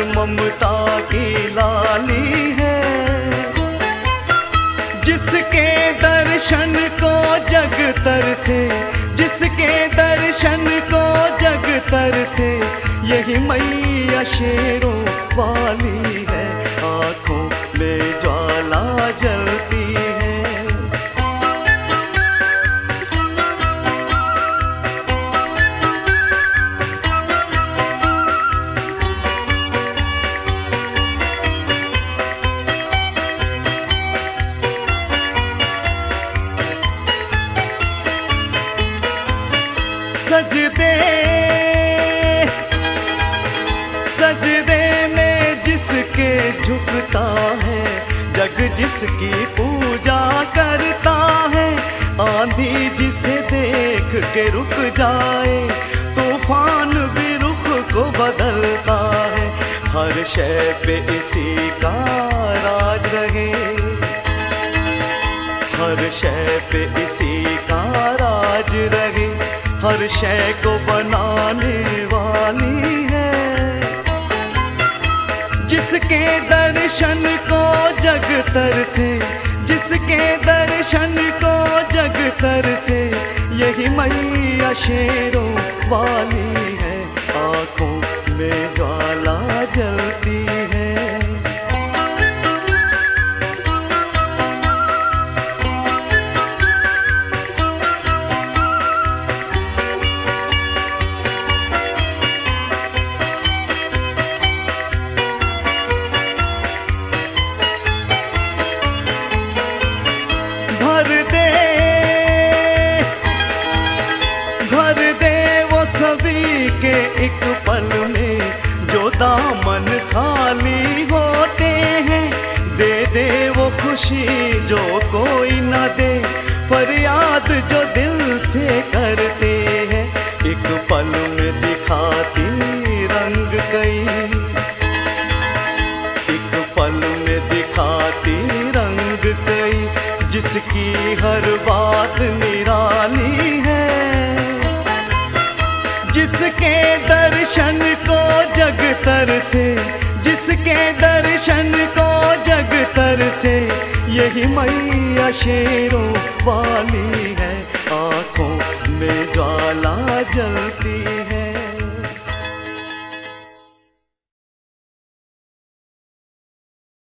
ममता की लाली है। जिसके दर्शन को जग तरसे, जिसके दर्शन को जग तरसे, यही मैया शेरों वाली है। आँखों में ज्वाला जलती है। सजदे सजदे में जिसके झुकता है, जग जिसकी पूजा करता है। आंधी जिसे देख के रुक जाए, तूफान भी रुख को बदलता है। हर शय पे इसी का राज रहे, हर शय पे इसी का राज रहे। हर शय को बनाने वाली है। जिसके दर्शन को जग तरसे, जिसके दर्शन को जग तरसे, यही मैया शेरों वाली है। आँखों में ज्वाला जलती है। भर दे वो सभी के एक पल में, जो दामन खाली होते हैं। दे दे वो खुशी जो कोई न दे, फरियाद जो दिल से करते हैं। एक पल में दिखाती रंग कई, एक पल में दिखाती रंग कई। जिसकी हर बात निराली है। जिसके दर्शन को जग तरसे, जिसके दर्शन को जग तरसे, यही मैया शेरों वाली है। आँखों में ज्वाला जलती